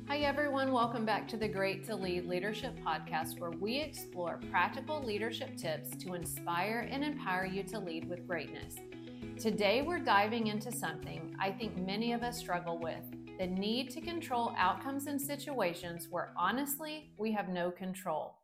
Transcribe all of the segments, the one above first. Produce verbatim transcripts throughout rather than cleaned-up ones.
Hi, everyone. Welcome back to the Great to Lead Leadership Podcast, where we explore practical leadership tips to inspire and empower you to lead with greatness. Today, we're diving into something I think many of us struggle with, the need to control outcomes in situations where, honestly, we have no control.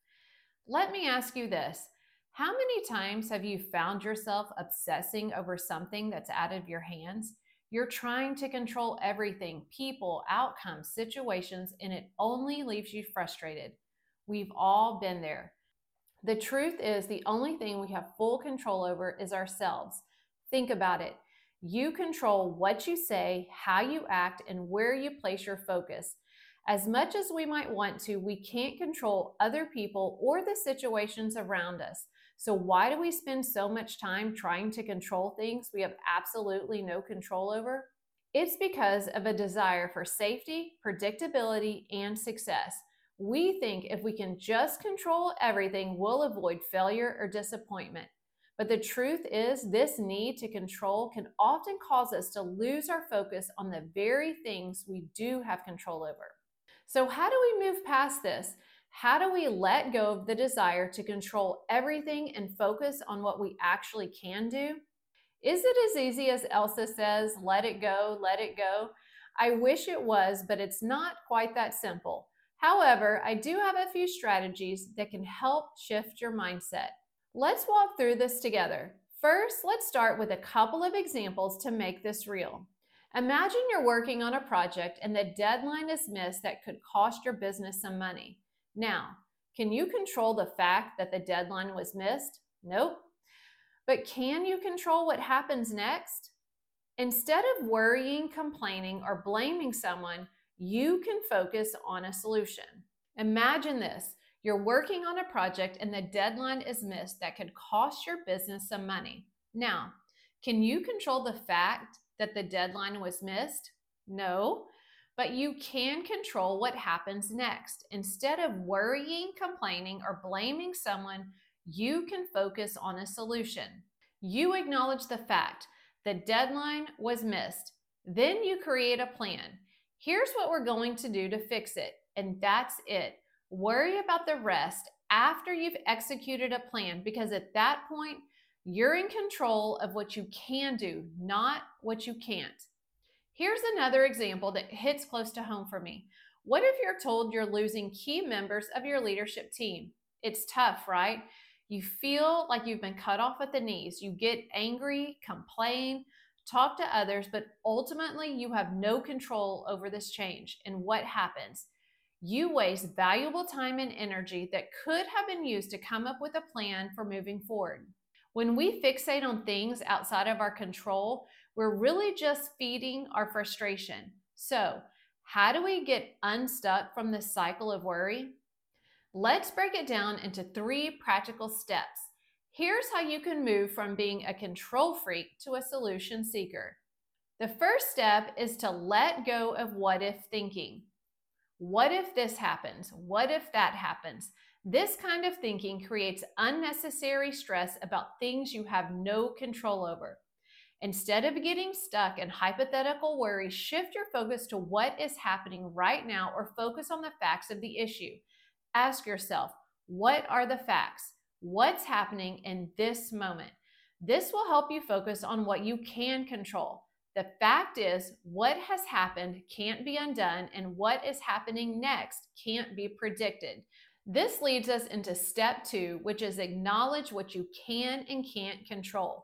Let me ask you this. How many times have you found yourself obsessing over something that's out of your hands? You're trying to control everything, people, outcomes, situations, and it only leaves you frustrated. We've all been there. The truth is, the only thing we have full control over is ourselves. Think about it. You control what you say, how you act, and where you place your focus. As much as we might want to, we can't control other people or the situations around us. So why do we spend so much time trying to control things we have absolutely no control over? It's because of a desire for safety, predictability, and success. We think if we can just control everything, we'll avoid failure or disappointment. But the truth is, this need to control can often cause us to lose our focus on the very things we do have control over. So how do we move past this? How do we let go of the desire to control everything and focus on what we actually can do? Is it as easy as Elsa says, let it go, let it go? I wish it was, but it's not quite that simple. However, I do have a few strategies that can help shift your mindset. Let's walk through this together. First, let's start with a couple of examples to make this real. Imagine you're working on a project and the deadline is missed that could cost your business some money. Now, can you control the fact that the deadline was missed? Nope. But can you control what happens next? Instead of worrying, complaining, or blaming someone, you can focus on a solution. Imagine this. You're working on a project and the deadline is missed that could cost your business some money. Now, can you control the fact that the deadline was missed? No. But you can control what happens next. Instead of worrying, complaining, or blaming someone, you can focus on a solution. You acknowledge the fact the deadline was missed. Then you create a plan. Here's what we're going to do to fix it, and that's it. Worry about the rest after you've executed a plan, because at that point, you're in control of what you can do, not what you can't. Here's another example that hits close to home for me. What if you're told you're losing key members of your leadership team? It's tough, right? You feel like you've been cut off at the knees. You get angry, complain, talk to others, but ultimately you have no control over this change. And what happens? You waste valuable time and energy that could have been used to come up with a plan for moving forward. When we fixate on things outside of our control, we're really just feeding our frustration. So, how do we get unstuck from this cycle of worry? Let's break it down into three practical steps. Here's how you can move from being a control freak to a solution seeker. The first step is to let go of what if thinking. What if this happens? What if that happens? This kind of thinking creates unnecessary stress about things you have no control over. Instead of getting stuck in hypothetical worry, shift your focus to what is happening right now or focus on the facts of the issue. Ask yourself, what are the facts? What's happening in this moment? This will help you focus on what you can control. The fact is, what has happened can't be undone, and what is happening next can't be predicted. This leads us into step two, which is acknowledge what you can and can't control.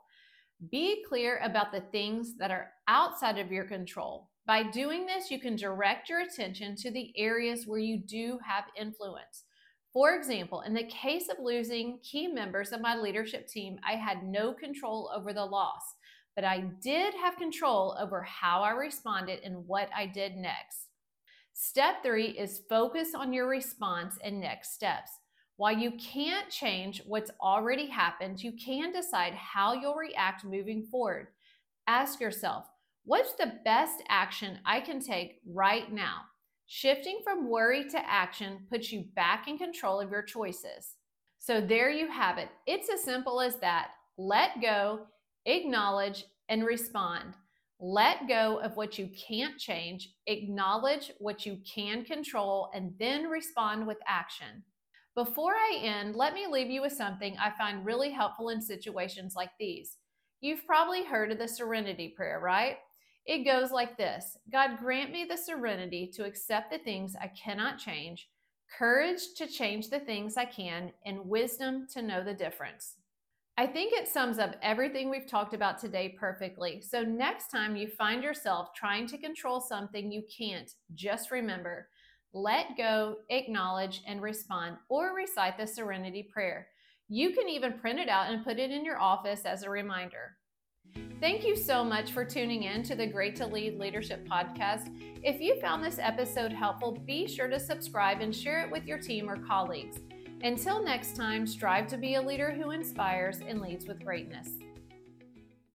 Be clear about the things that are outside of your control. By doing this, you can direct your attention to the areas where you do have influence. For example, in the case of losing key members of my leadership team, I had no control over the loss, but I did have control over how I responded and what I did next. Step three is focus on your response and next steps. While you can't change what's already happened, you can decide how you'll react moving forward. Ask yourself, what's the best action I can take right now? Shifting from worry to action puts you back in control of your choices. So there you have it. It's as simple as that. Let go, acknowledge, and respond. Let go of what you can't change, acknowledge what you can control, and then respond with action. Before I end, let me leave you with something I find really helpful in situations like these. You've probably heard of the serenity prayer, right? It goes like this: God, grant me the serenity to accept the things I cannot change, courage to change the things I can, and wisdom to know the difference. I think it sums up everything we've talked about today perfectly. So next time you find yourself trying to control something you can't, just remember, let go, acknowledge, and respond, or recite the serenity prayer. You can even print it out and put it in your office as a reminder. Thank you so much for tuning in to the Great to Lead Leadership Podcast. If you found this episode helpful, be sure to subscribe and share it with your team or colleagues. Until next time, strive to be a leader who inspires and leads with greatness.